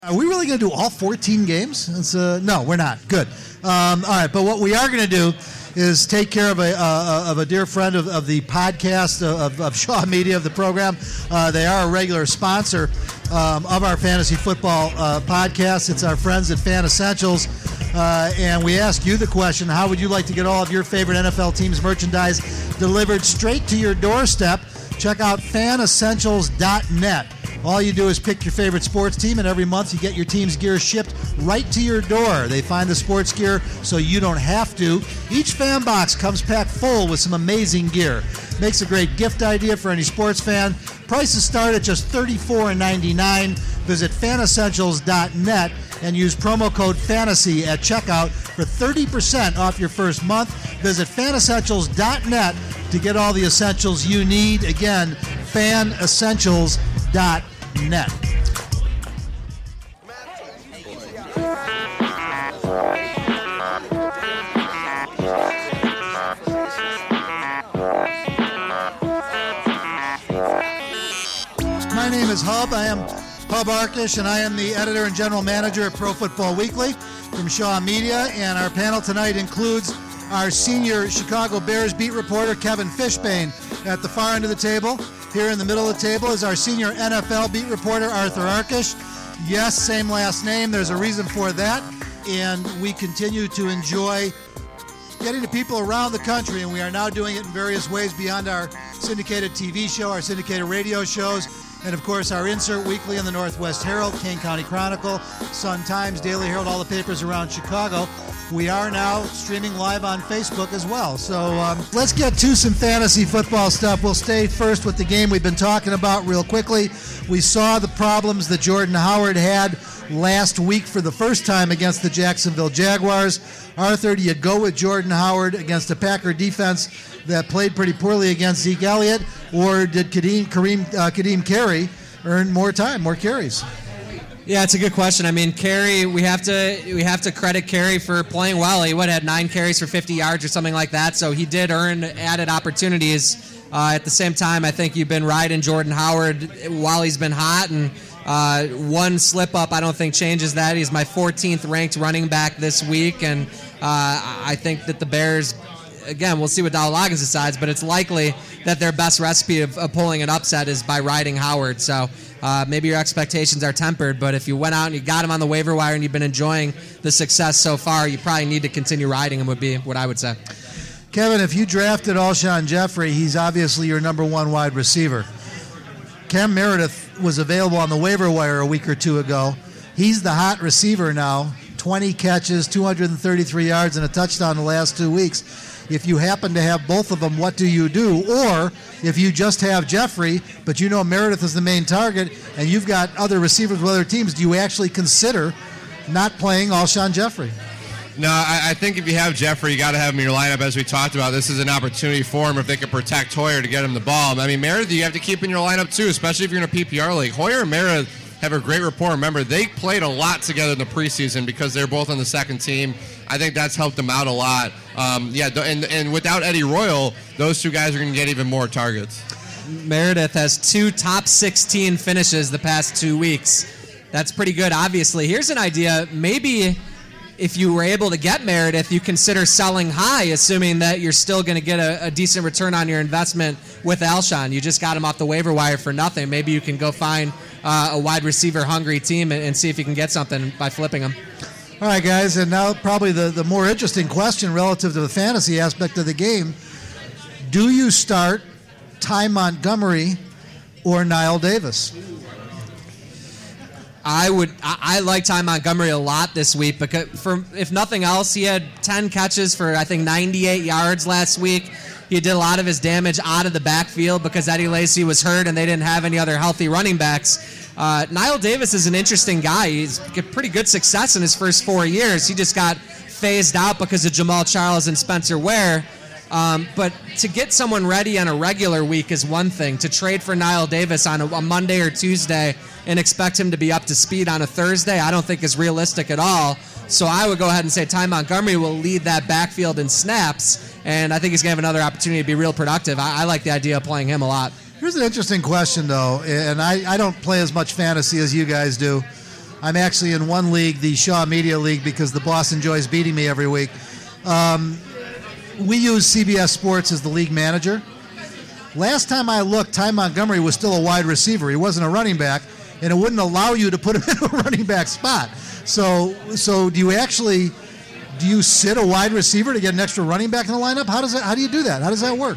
Are we really going to do all 14 games? No, we're not. Good. All right, but what we are going to do is take care of a dear friend of the podcast of Shaw Media, of the program. They are a regular sponsor of our fantasy football podcast. It's our friends at Fan Essentials. And we ask you the question, how would you like to get all of your favorite NFL teams' merchandise delivered straight to your doorstep? Check out fanessentials.net. All you do is pick your favorite sports team, and every month you get your team's gear shipped right to your door. They find the sports gear so you don't have to. Each fan box comes packed full with some amazing gear. Makes a great gift idea for any sports fan. Prices start at just $34.99. Visit fanessentials.net and use promo code FANTASY at checkout for 30% off your first month. Visit fanessentials.net to get all the essentials you need. Again, fanessentials.net. My name is Hub. I am Hub Arkish, and I am the editor and general manager at Pro Football Weekly from Shaw Media. And our panel tonight includes our senior Chicago Bears beat reporter, Kevin Fishbane, at the far end of the table. Here in the middle of the table is our senior NFL beat reporter, Arthur Arkish. Yes, same last name. There's a reason for that. And we continue to enjoy getting to people around the country, and we are now doing it in various ways beyond our syndicated TV show, our syndicated radio shows, and of course our insert weekly in the Northwest Herald, Kane County Chronicle, Sun-Times, Daily Herald, all the papers around Chicago. We are now streaming live on Facebook as well. So let's get to some fantasy football stuff. We'll stay first with the game we've been talking about real quickly. We saw the problems that Jordan Howard had last week for the first time against the Jacksonville Jaguars. Arthur, do you go with Jordan Howard against a Packer defense that played pretty poorly against Zeke Elliott, or did Kadeem Carey earn more time, more carries? Yeah, it's a good question. I mean, Carey, we have to credit Carey for playing well. He had 9 carries for 50 yards or something like that, so he did earn added opportunities. At the same time, I think you've been riding Jordan Howard while he's been hot, and one slip-up I don't think changes that. He's my 14th ranked running back this week, and I think that the Bears, again, we'll see what Dowell Loggins decides, but it's likely that their best recipe of pulling an upset is by riding Howard. So maybe your expectations are tempered, but if you went out and you got him on the waiver wire and you've been enjoying the success so far, you probably need to continue riding him, would be what I would say. Kevin, if you drafted Alshon Jeffrey, he's obviously your number one wide receiver. Cam Meredith was available on the waiver wire a week or two ago. He's the hot receiver now. 20 catches, 233 yards, and a touchdown the last 2 weeks. If you happen to have both of them, what do you do? Or if you just have Jeffrey, but you know Meredith is the main target, and you've got other receivers with other teams, do you actually consider not playing Alshon Jeffrey? No, I think if you have Jeffrey, you got to have him in your lineup, as we talked about. This is an opportunity for him if they can protect Hoyer to get him the ball. I mean, Meredith, you have to keep in your lineup too, especially if you're in a PPR league. Hoyer and Meredith have a great rapport. Remember, they played a lot together in the preseason because they're both on the second team. I think that's helped them out a lot. And without Eddie Royal, those two guys are going to get even more targets. Meredith has 2 top 16 finishes the past 2 weeks. That's pretty good, obviously. Here's an idea. Maybe if you were able to get Meredith, you consider selling high, assuming that you're still going to get a decent return on your investment with Alshon. You just got him off the waiver wire for nothing. Maybe you can go find a wide receiver hungry team and see if you can get something by flipping him. All right, guys, and now probably the more interesting question relative to the fantasy aspect of the game. Do you start Ty Montgomery or Niall Davis? I like Ty Montgomery a lot this week because, if nothing else, he had 10 catches for, I think, 98 yards last week. He did a lot of his damage out of the backfield because Eddie Lacy was hurt and they didn't have any other healthy running backs. Niall Davis is an interesting guy. He's got pretty good success in his first 4 years. He just got phased out because of Jamal Charles and Spencer Ware. But to get someone ready on a regular week is one thing. To trade for Niall Davis on a Monday or Tuesday and expect him to be up to speed on a Thursday, I don't think is realistic at all. So I would go ahead and say Ty Montgomery will lead that backfield in snaps, and I think he's going to have another opportunity to be real productive. I like the idea of playing him a lot. Here's an interesting question, though, and I don't play as much fantasy as you guys do. I'm actually in one league, the Shaw Media League, because the boss enjoys beating me every week. We use CBS Sports as the league manager. Last time I looked, Ty Montgomery was still a wide receiver. He wasn't a running back, and it wouldn't allow you to put him in a running back spot. So do you sit a wide receiver to get an extra running back in the lineup? How do you do that? How does that work?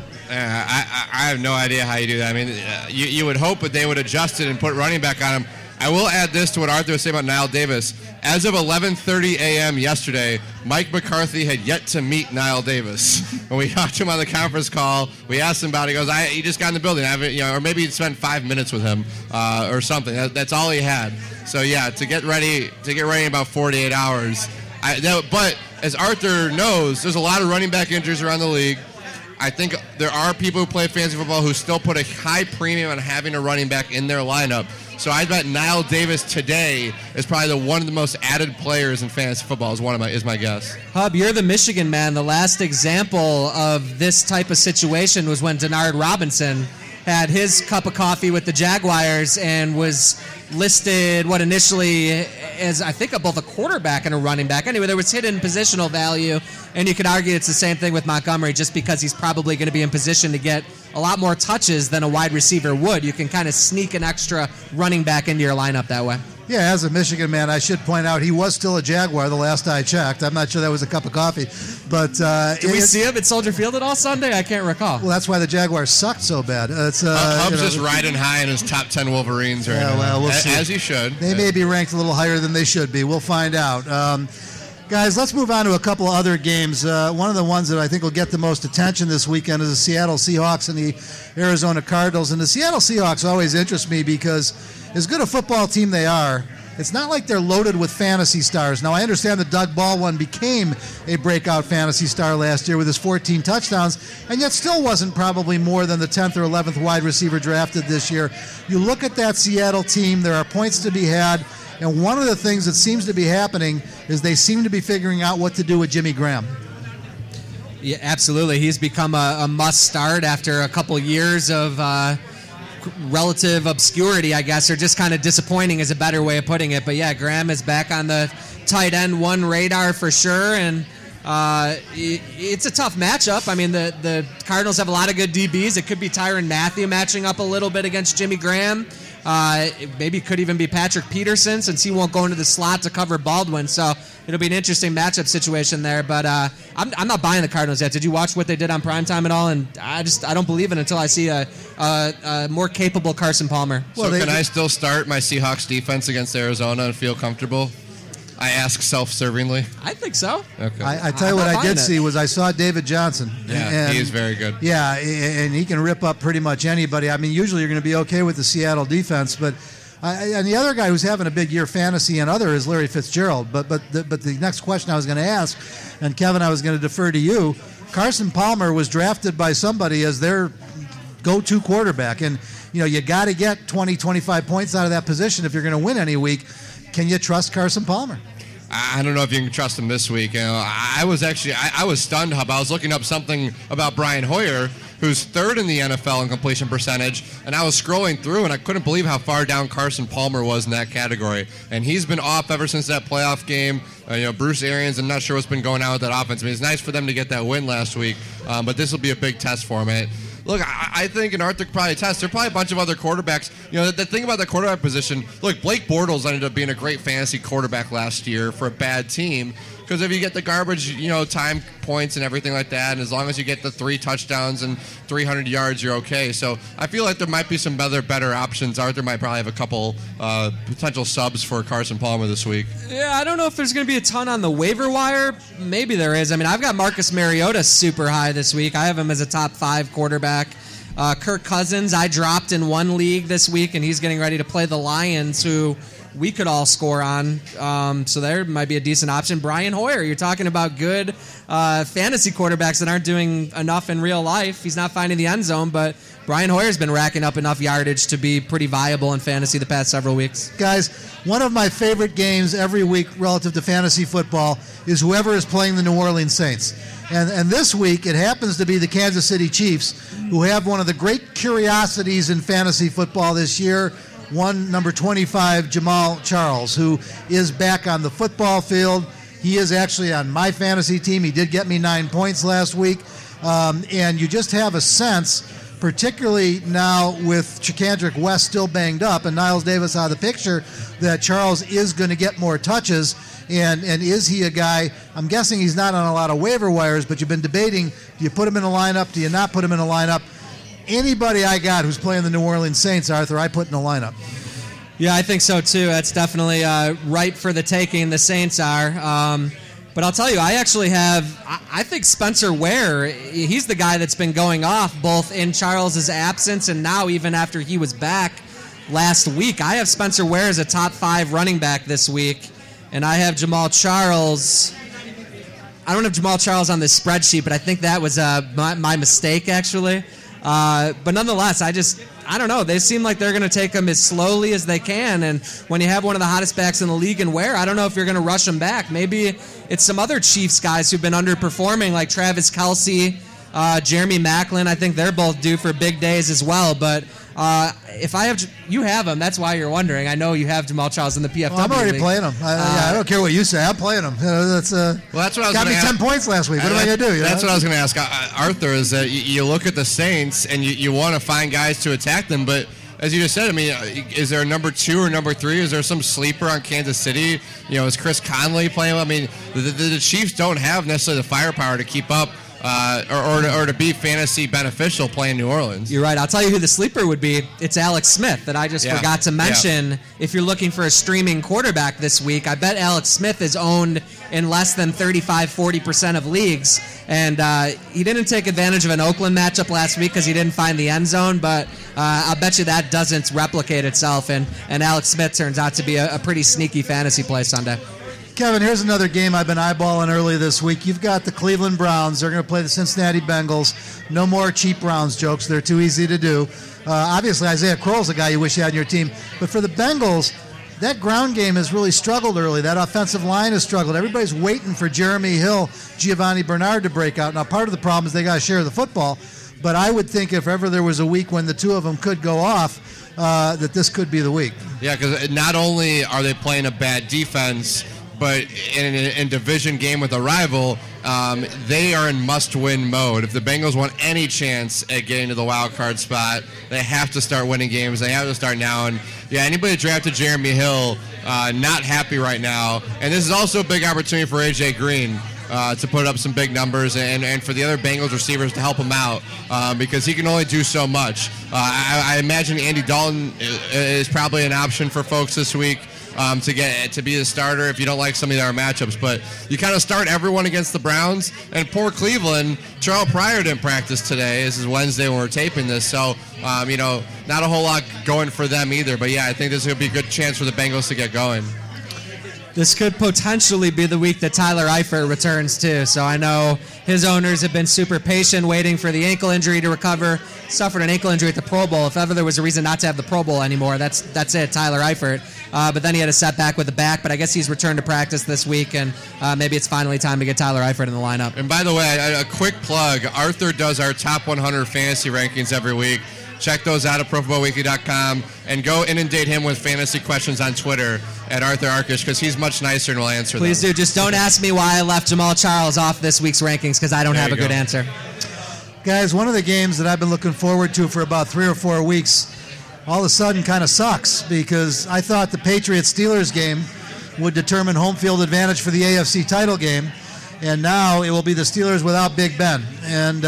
I have no idea how you do that. I mean, you would hope that they would adjust it and put running back on him. I will add this to what Arthur was saying about Niall Davis. As of 11:30 a.m. yesterday, Mike McCarthy had yet to meet Niall Davis. When we talked to him on the conference call, we asked him about it. He goes, he just got in the building. Or maybe he'd spent 5 minutes with him or something. That's all he had. So, yeah, to get ready in about 48 hours. But as Arthur knows, there's a lot of running back injuries around the league. I think there are people who play fantasy football who still put a high premium on having a running back in their lineup. So I bet Niall Davis today is probably one of the most added players in fantasy football. Is my guess. Hub, you're the Michigan man. The last example of this type of situation was when Denard Robinson had his cup of coffee with the Jaguars and was listed initially as, I think, both a quarterback and a running back. Anyway, there was hidden positional value, and you could argue it's the same thing with Montgomery just because he's probably going to be in position to get a lot more touches than a wide receiver would. You can kind of sneak an extra running back into your lineup that way. Yeah, as a Michigan man, I should point out he was still a Jaguar the last I checked. I'm not sure that was a cup of coffee. But did we see him at Soldier Field at all Sunday? I can't recall. Well, that's why the Jaguars sucked so bad. Hub's just riding high in his top 10 Wolverines right now. Well, we'll see. As he should. They may be ranked a little higher than they should be. We'll find out. Guys, let's move on to a couple of other games. One of the ones that I think will get the most attention this weekend is the Seattle Seahawks and the Arizona Cardinals. And the Seattle Seahawks always interest me because as good a football team they are, it's not like they're loaded with fantasy stars. Now, I understand that Doug Baldwin became a breakout fantasy star last year with his 14 touchdowns, and yet still wasn't probably more than the 10th or 11th wide receiver drafted this year. You look at that Seattle team, there are points to be had, and one of the things that seems to be happening is they seem to be figuring out what to do with Jimmy Graham. Yeah, absolutely. He's become a must-start after a couple years of relative obscurity, I guess, or just kind of disappointing is a better way of putting it. But yeah, Graham is back on the tight end one radar for sure, and it's a tough matchup. I mean, the Cardinals have a lot of good DBs. It could be Tyrann Mathieu matching up a little bit against Jimmy Graham. Maybe it could even be Patrick Peterson since he won't go into the slot to cover Baldwin. So it'll be an interesting matchup situation there. But I'm not buying the Cardinals yet. Did you watch what they did on primetime at all? And I don't believe it until I see a more capable Carson Palmer. So can I still start my Seahawks defense against Arizona and feel comfortable? I ask self-servingly. I think so. Okay. I tell you what I did see was I saw David Johnson. Yeah, he is very good. Yeah, and he can rip up pretty much anybody. I mean, usually you're going to be okay with the Seattle defense, but and the other guy who's having a big year fantasy and other is Larry Fitzgerald. But the next question I was going to ask, and Kevin, I was going to defer to you. Carson Palmer was drafted by somebody as their go-to quarterback, and you got to get 20, 25 points out of that position if you're going to win any week. Can you trust Carson Palmer? I don't know if you can trust him this week. I was stunned, Hub. I was looking up something about Brian Hoyer, who's third in the NFL in completion percentage, and I was scrolling through, and I couldn't believe how far down Carson Palmer was in that category. And he's been off ever since that playoff game. Bruce Arians, I'm not sure what's been going on with that offense. I mean, it's nice for them to get that win last week, but this will be a big test for him. Look, I think, and Arthur could probably test, there are probably a bunch of other quarterbacks. The thing about the quarterback position, look, Blake Bortles ended up being a great fantasy quarterback last year for a bad team. Because if you get the garbage, time points and everything like that, and as long as you get the 3 touchdowns and 300 yards, you're okay. So I feel like there might be some better options. Arthur might probably have a couple potential subs for Carson Palmer this week. Yeah, I don't know if there's going to be a ton on the waiver wire. Maybe there is. I mean, I've got Marcus Mariota super high this week. I have him as a top 5 quarterback. Kirk Cousins, I dropped in one league this week, and he's getting ready to play the Lions, who we could all score on. So there might be a decent option. Brian Hoyer, you're talking about good fantasy quarterbacks that aren't doing enough in real life. He's not finding the end zone, but Brian Hoyer's been racking up enough yardage to be pretty viable in fantasy the past several weeks. Guys, one of my favorite games every week relative to fantasy football is whoever is playing the New Orleans Saints. And this week, it happens to be the Kansas City Chiefs, who have one of the great curiosities in fantasy football this year, One, number 25, Jamal Charles, who is back on the football field. He is actually on my fantasy team. He did get me 9 points last week. And you just have a sense, particularly now with Chikandrick West still banged up and Niles Davis out of the picture, that Charles is going to get more touches. And is he a guy, I'm guessing he's not on a lot of waiver wires, but you've been debating, do you put him in a lineup, do you not put him in a lineup? Anybody I got who's playing the New Orleans Saints, Arthur, I put in a lineup. Yeah, I think so too. That's definitely ripe for the taking, the Saints are. But I'll tell you, I actually have, I think Spencer Ware, he's the guy that's been going off both in Charles's absence and now even after he was back last week. I have Spencer Ware as a top 5 running back this week, and I have Jamal Charles. I don't have Jamal Charles on this spreadsheet, but I think that was my mistake, actually. But nonetheless, I don't know. They seem like they're going to take him as slowly as they can. And when you have one of the hottest backs in the league in Ware, I don't know if you're going to rush him back. Maybe it's some other Chiefs guys who've been underperforming, like Travis Kelce, Jeremy Maclin. I think they're both due for big days as well. But if I have, you have him. That's why you're wondering. I know you have Jamal Charles in the PFW. I'm already league. playing him. I don't care what you say. I'm playing him. That's what I was got me 10 points last week. What am I going to do? That's what I was going to ask Arthur. Is that you look at the Saints and you want to find guys to attack them, but as you just said, I mean, is there a number 2 or number 3? Is there some sleeper on Kansas City? Is Chris Conley playing? I mean, the Chiefs don't have necessarily the firepower to keep up or to be fantasy beneficial playing New Orleans. You're right. I'll tell you who the sleeper would be. It's Alex Smith that I just forgot to mention. Yeah. If you're looking for a streaming quarterback this week, I bet Alex Smith is owned in less than 35-40% of leagues. And he didn't take advantage of an Oakland matchup last week because he didn't find the end zone, but I'll bet you that doesn't replicate itself, and Alex Smith turns out to be a pretty sneaky fantasy play Sunday. Kevin, here's another game I've been eyeballing early this week. You've got the Cleveland Browns. They're going to play the Cincinnati Bengals. No more cheap Browns jokes. They're too easy to do. Obviously, Isaiah Crowell's a guy you wish you had on your team. But for the Bengals, that ground game has really struggled early. That offensive line has struggled. Everybody's waiting for Jeremy Hill, Giovanni Bernard to break out. Now, part of the problem is they got to share the football. But I would think if ever there was a week when the two of them could go off, that this could be the week. Yeah, because not only are they playing a bad defense, but in a division game with a rival, they are in must-win mode. If the Bengals want any chance at getting to the wild card spot, they have to start winning games. They have to start now. And, yeah, anybody that drafted Jeremy Hill, not happy right now. And this is also a big opportunity for A.J. Green to put up some big numbers and for the other Bengals receivers to help him out because he can only do so much. I imagine Andy Dalton is probably an option for folks this week. To be the starter if you don't like some of their matchups. But you kind of start everyone against the Browns. And poor Cleveland, Terrell Pryor didn't practice today. This is Wednesday when we're taping this. So, not a whole lot going for them either. But, yeah, I think this is going to be a good chance for the Bengals to get going. This could potentially be the week that Tyler Eifert returns, too. So I know his owners have been super patient waiting for the ankle injury to recover. Suffered an ankle injury at the Pro Bowl. If ever there was a reason not to have the Pro Bowl anymore, that's it, Tyler Eifert. But then he had a setback with the back, but I guess he's returned to practice this week, and maybe it's finally time to get Tyler Eifert in the lineup. And by the way, a quick plug. Arthur does our top 100 fantasy rankings every week. Check those out at ProFootballWeekly.com and go inundate him with fantasy questions on Twitter at Arthur Arkish because he's much nicer and will answer them. Please do. Just don't ask me why I left Jamal Charles off this week's rankings because I don't have a good answer. Guys, one of the games that I've been looking forward to for about 3 or 4 weeks all of a sudden kind of sucks because I thought the Patriots-Steelers game would determine home field advantage for the AFC title game, and now it will be the Steelers without Big Ben. And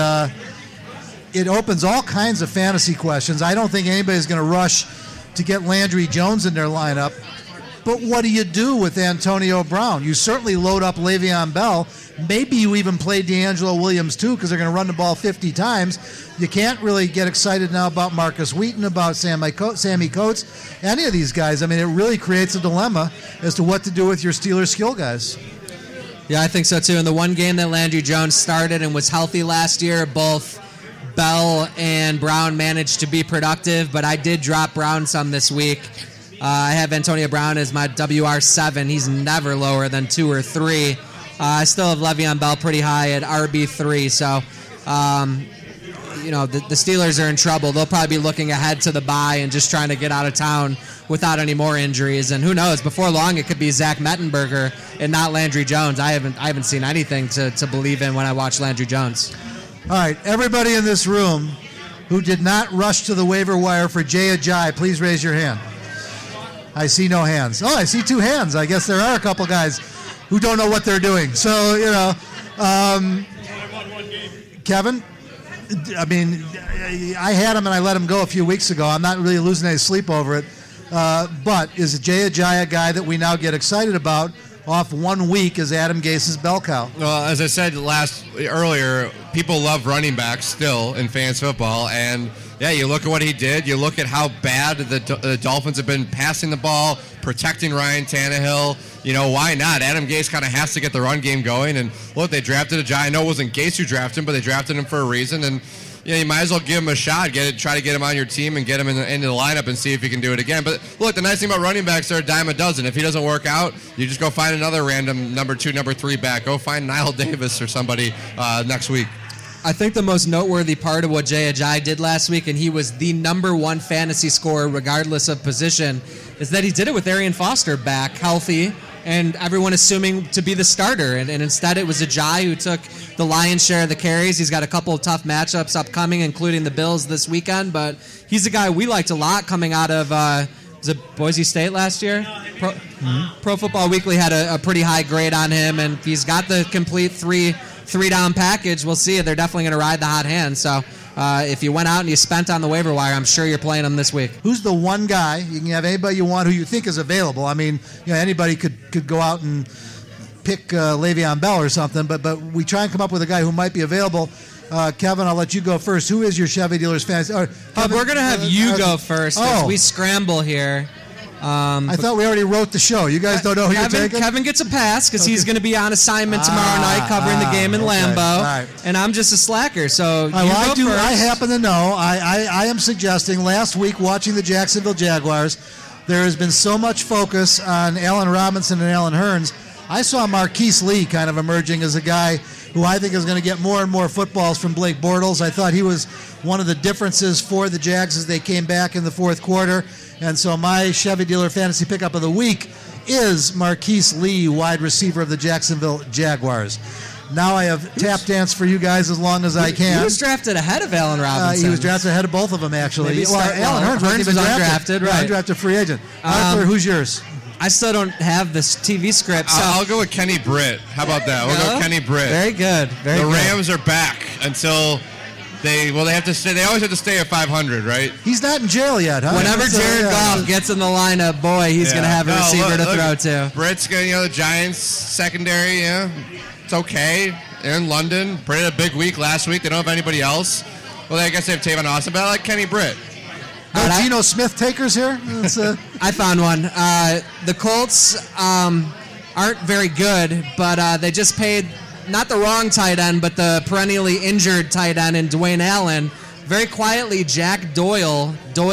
it opens all kinds of fantasy questions. I don't think anybody's going to rush to get Landry Jones in their lineup. But what do you do with Antonio Brown? You certainly load up Le'Veon Bell. Maybe you even play D'Angelo Williams too because they're going to run the ball 50 times. You can't really get excited now about Marcus Wheaton, about Sammy Coates, any of these guys. I mean, it really creates a dilemma as to what to do with your Steelers skill guys. Yeah, I think so too. In the one game that Landry Jones started and was healthy last year, both Bell and Brown managed to be productive, but I did drop Brown some this week. I have Antonio Brown as my WR7. He's never lower than 2 or 3. I still have Le'Veon Bell pretty high at RB3. So, the Steelers are in trouble. They'll probably be looking ahead to the bye and just trying to get out of town without any more injuries. And who knows? Before long, it could be Zach Mettenberger and not Landry Jones. I haven't seen anything to believe in when I watch Landry Jones. All right, everybody in this room who did not rush to the waiver wire for Jay Ajayi, please raise your hand. I see no hands. Oh, I see 2 hands. I guess there are a couple guys who don't know what they're doing. So, Kevin, I mean, I had him and I let him go a few weeks ago. I'm not really losing any sleep over it. But is Jay Ajayi a guy that we now get excited about off 1 week as Adam Gase's bell cow? Well, as I said earlier, people love running backs still in fantasy football, and yeah, you look at what he did. You look at how bad the Dolphins have been passing the ball, protecting Ryan Tannehill. Why not? Adam Gase kind of has to get the run game going. And look, they drafted Ajayi. I know it wasn't Gase who drafted him, but they drafted him for a reason. And you might as well give him a shot. Try to get him on your team and get him into the lineup and see if he can do it again. But look, the nice thing about running backs, they're a dime a dozen. If he doesn't work out, you just go find another random number 2, number 3 back. Go find Niall Davis or somebody next week. I think the most noteworthy part of what Jay Ajayi did last week, and he was the number 1 fantasy scorer regardless of position, is that he did it with Arian Foster back healthy and everyone assuming to be the starter. And instead it was Ajayi who took the lion's share of the carries. He's got a couple of tough matchups upcoming, including the Bills this weekend, but he's a guy we liked a lot coming out of was it Boise State last year? Pro Football Weekly had a pretty high grade on him, and he's got the complete three-down package. We'll see. They're definitely going to ride the hot hand. So if you went out and you spent on the waiver wire, I'm sure you're playing him this week. Who's the one guy? You can have anybody you want who you think is available. I mean, anybody could go out and pick Le'Veon Bell or something, but we try and come up with a guy who might be available. Kevin, I'll let you go first. Who is your Chevy Dealers fantasy? We're going to have you go first as we scramble here. I thought we already wrote the show. You guys don't know who you're taking? Kevin gets a pass because he's going to be on assignment tomorrow night covering the game in Lambeau. Right. And I'm just a slacker, so I happen to know. I am suggesting last week watching the Jacksonville Jaguars, there has been so much focus on Allen Robinson and Allen Hurns. I saw Marquise Lee kind of emerging as a guy who I think is going to get more and more footballs from Blake Bortles. I thought he was one of the differences for the Jags as they came back in the fourth quarter. And so my Chevy Dealer fantasy pickup of the week is Marquise Lee, wide receiver of the Jacksonville Jaguars. Now I have tap dance for you guys as long as I can. He was drafted ahead of Allen Robinson. He was drafted ahead of both of them, actually. Allen Hurns wasn't even undrafted. Right. Undrafted free agent. Arthur, who's yours? I still don't have this TV script. So I'll go with Kenny Britt. How about that? We'll go Kenny Britt. Very good. The Rams are back until they have to stay. They always have to stay at 500, right? He's not in jail yet, huh? Whenever Jared Goff gets in the lineup, boy, he's going to have a receiver to throw to. Britt's going the Giants secondary, it's okay. They're in London. Britt had a big week last week. They don't have anybody else. Well, I guess they have Tavon Austin, but I like Kenny Britt. No Geno Smith takers here? I found one. The Colts aren't very good, but they just paid not the wrong tight end, but the perennially injured tight end in Dwayne Allen. Very quietly, Jack Doyle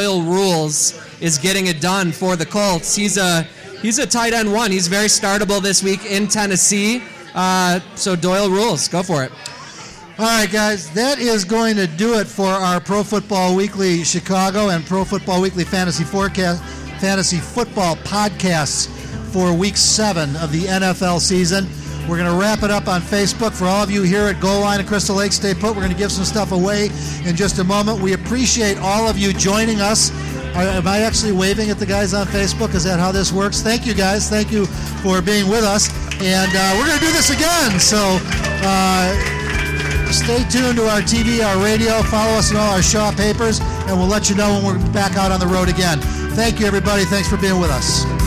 rules, is getting it done for the Colts. He's a tight end 1. He's very startable this week in Tennessee. So Doyle rules. Go for it. All right, guys, that is going to do it for our Pro Football Weekly Chicago and Pro Football Weekly Fantasy Football podcasts for Week 7 of the NFL season. We're going to wrap it up on Facebook. For all of you here at Goal Line and Crystal Lake, stay put. We're going to give some stuff away in just a moment. We appreciate all of you joining us. Am I actually waving at the guys on Facebook? Is that how this works? Thank you, guys. Thank you for being with us. And we're going to do this again. So stay tuned to our TV, our radio. Follow us in all our Shaw papers, and we'll let you know when we're back out on the road again. Thank you, everybody. Thanks for being with us.